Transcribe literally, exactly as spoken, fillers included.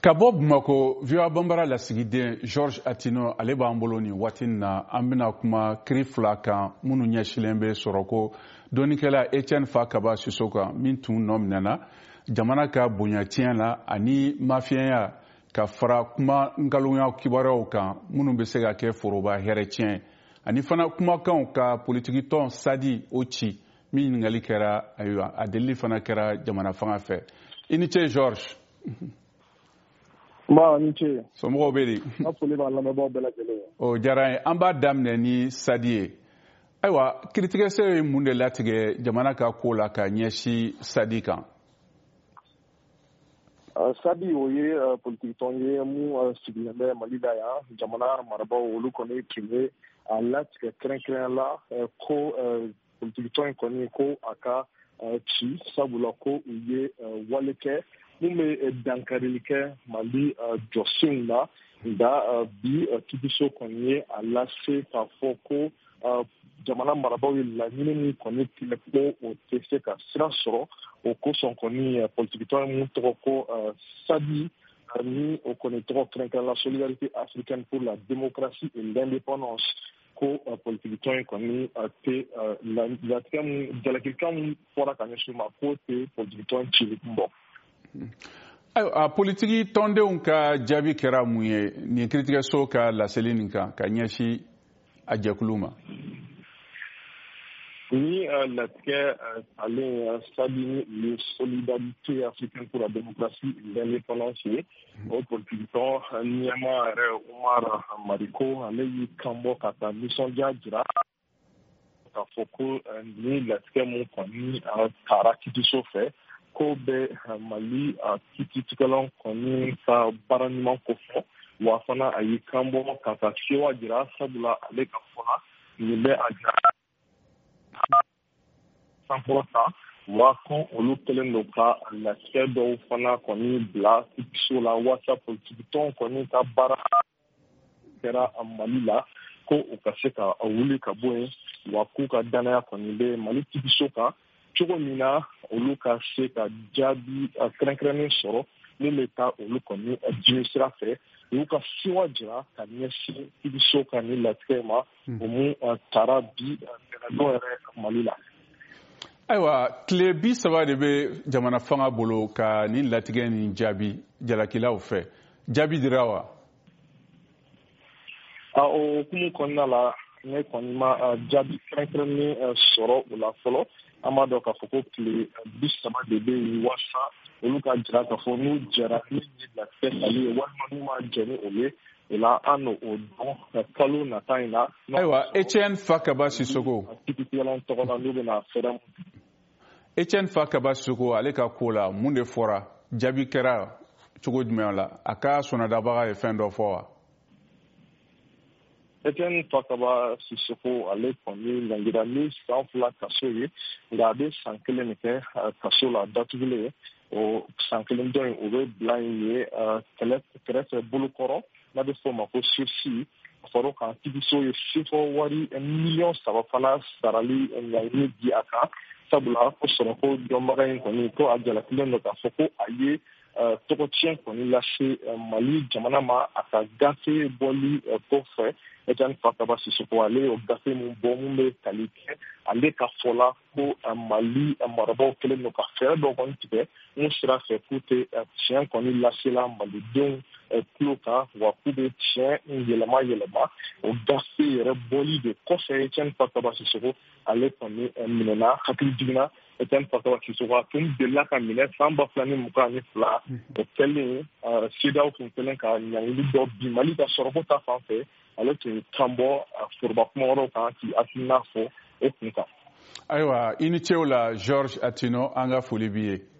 Kabo Bamako Viwa Bambara lasigiden Georges Atino ale b'an bolo ni waati na an bɛna kuma kiri fila kan minnu ɲɛsilen bɛ sɔrɔ ko dɔnnikɛla Etienne Fa Kaba Siso kan min tun nɔ minɛna jamana ka bonya tiɲɛ la ani mafiyanya ka fara kuma nkalonyaw kibaruyaw kan minnu bɛ se ka kɛ foroba hɛrɛ tiɲɛ ani fana kumakanw ka politiki tɔn Sadi o ci min ɲininkali kɛra ayiwa a delili fana kɛra jamana fanga fɛ i ni ce Georges. Ma ni ce. Somɔgɔw bɛ di. N ka foli b'a lamɛnbaaw bɛɛ lajɛlen ye. O diyara n ye an b'a daminɛ ni Sadi ye ayiwa kiiritigɛsɛ ye mun de latigɛ jamana ka ko la ka ɲɛsin Sadi kan. Sadi o ye politiki tɔn ye mun sigilen bɛ Mali la yan jamana marabaaw olu kɔni tun bɛ a latigɛ kɛrɛnkɛrɛnya la ko politiki tɔn in kɔni ko a ka ci sabula ko u ye wale kɛ mun bɛ dankarili kɛ Mali jɔsenw la nka bi kiiriso kɔni ye a lase k'a fɔ ko jamana marabaaw ye laɲini min kɔni tigɛ ko o tɛ se ka sira sɔrɔ o kosɔn kɔni politiki tɔn mun tɔgɔ ko Sadi ni o kɔni tɔgɔ kɛrɛnkɛrɛn la Solidarité africaine pour la démocratie et l'indépendance ko politiki tɔn in kɔni tɛ latigɛ mun jalakilikan mun fɔra ka ɲɛsin ma k'o tɛ politiki tɔn cili bɔ. Ayiwa politiki tɔndenw ka jaabi kɛra mun ye nin kiiritigɛso ka laseli nin kan ka ɲɛsin a jɛkulu ma. Ni latigɛ ale Sadi ni Solidarité africaine pour la démocratie et l'indépendance ye o politiki tɔn ɲɛmaa yɛrɛ Umar Mariko ale y'i kanbɔ ka taa nisɔndiya jira k'a fɔ ko ni latigɛ mun kɔni taara kiiriso fɛ ko bɛ Mali kiiritigɛlaw kɔni ka baara ɲuman ko fɔ wa fana a y'i kanbɔ ka taa sewa jira sabula ale ka fɔ la nin bɛ a jira sankɔrɔta wa ko olu kɛlen don ka latigɛ dɔw fana kɔni bila kiiriso la walasa politiki tɔn kɔni ka baara kɛra Mali la ko u ka se ka wuli ka bɔ yen wa k'u ka danaya kɔni bɛ Mali kiiriso kan cogo min na olu ka se ka jaabi kɛrɛnkɛrɛnnen sɔrɔ min bɛ taa olu kɔni jimi sira fɛ olu ka sewa jira ka ɲɛsin kiiriso kan ni latigɛ ma o mun taara bi dɔw yɛrɛ Mali la. Ayiwa tile bi saba de bɛ jamana fanga bolo ka nin latigɛ nin jaabi jalakilaw fɛ jaabi dira wa. O hukumu kɔnɔna la ne kɔni ma jaabi kɛrɛnkɛrɛnnen sɔrɔ o la fɔlɔ an b'a dɔn k'a fɔ ko tile bi saba de bɛ yen walasa olu ka jira k'a fɔ n'u jɛra ni latigɛ tali ye walima n'u ma jɛ ni o ye o la an n'o dɔn kalo nata in na. Ayiwa Etienne Fa Kaba Sisoko. kiiritigɛlaw tɔgɔ la n'u bɛna fɛɛrɛ mun. Etienne Fa Kaba Sisoko ale ka ko la mun de fɔra jaabi kɛra cogo jumɛn la a ka sɔnnadabaga ye fɛn dɔ fɔ wa. Etienne Fa Kaba Sisoko ale kɔni langira ni san fila kaso ye nka a bɛ san kelen de kɛ kaso la datugulen ye o san kelen dɔ in o bɛ bila yen ye kɛrɛfɛ bolokɔrɔ n'a bɛ fɔ o ma ko sursis a fɔra k'an kiiriso ye sifɔ wari miliyɔn saba fana sarali ɲaŋini di a kan sabula ko sɔrɔ ko dɔnbaga in kɔni ko a jalakilen don k'a fɔ ko a ye tɔgɔtiɲɛ kɔni lase Mali jamana ma a ka gafe bɔli kɔfɛ Etienne Fa Kaba Sisoko ale y'o gafe min bɔ mun bɛ tali kɛ ale ka fɔ la ko Mali marabaaw kɛlen don ka fɛɛrɛ dɔ kɔni tigɛ mun sira fɛ k'u tɛ tiɲɛ kɔni lasela Malidenw tulo kan wa k'u bɛ tiɲɛ yɛlɛma yɛlɛma o gafe yɛrɛ bɔli de kɔfɛ Etienne Fa Kaba Sisoko ale kɔni minɛna hakili jiginna Etienne Fa Kaba Sisoko a tun delila ka minɛ san ba fila ni mugan ni fila o kɛlen CEDEAO tun kɛlen ka ɲaŋili dɔ bi Mali ka sɔrɔko ta fan fɛ ale tun kan bɔ foroba kuma wɛrɛw kan k'i hakilina fɔ o kun kan. Ayiwa i ni cew la Georges Atino an ka foli b'i ye.